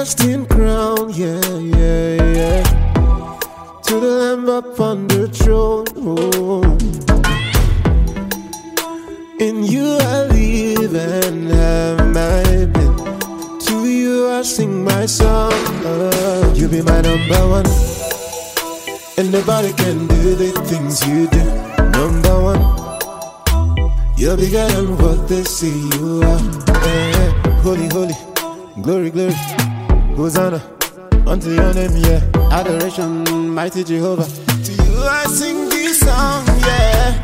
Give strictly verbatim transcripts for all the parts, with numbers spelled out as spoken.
everlasting crown, yeah, yeah, yeah. To the Lamb upon the throne, oh. In you I live and have my being. To you I sing my song, oh. You be my number one, and nobody can do the things you do. Number one, you're bigger than what they say you are. Yeah. Holy, holy, glory, glory, Hosanna unto your name, yeah. Adoration, mighty Jehovah. To you I sing this song, yeah.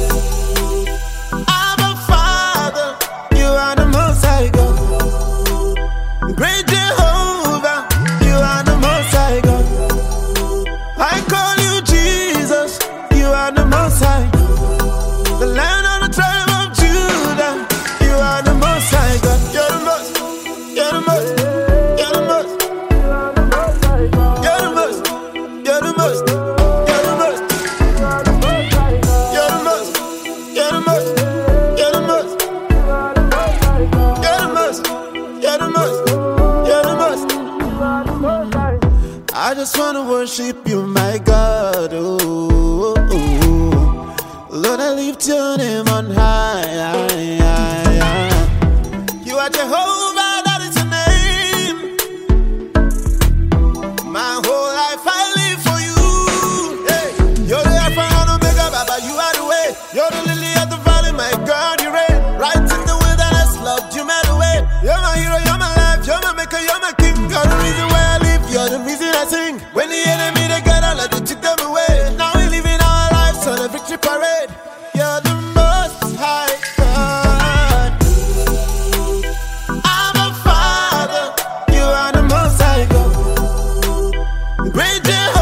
Abba Father, you are the Most High God. Great Jehovah, you are the Most High God. I call you Jesus, you are the Most High. The Lion of the tribe of Judah, you are the Most High God. You're the most, you're the most, you're the most, you're the most, you're the most, you're the most, you're the most, you're the most, you're the most, you're the most, you're the most, you're the most. I just wanna worship you, my God. Oh, oh, oh. Lord, I lift your name on high. You are Jehovah, that is your name. My whole life I live for you. Hey, you're the Alpha and Omega, Baba, you are the way. You're the lily of the valley, my God, you reign. Right in the wilderness, Lord, you made a way. You're my hero, you're my life, you're my maker, you're my king. You're the reason why I live, you're the reason I sing. When the enemy, they gather, Lord, you took them away. Now we live in our lives on a victory parade. You're the Most High God. I'm a Father, you are the Most High God. Great Jehovah.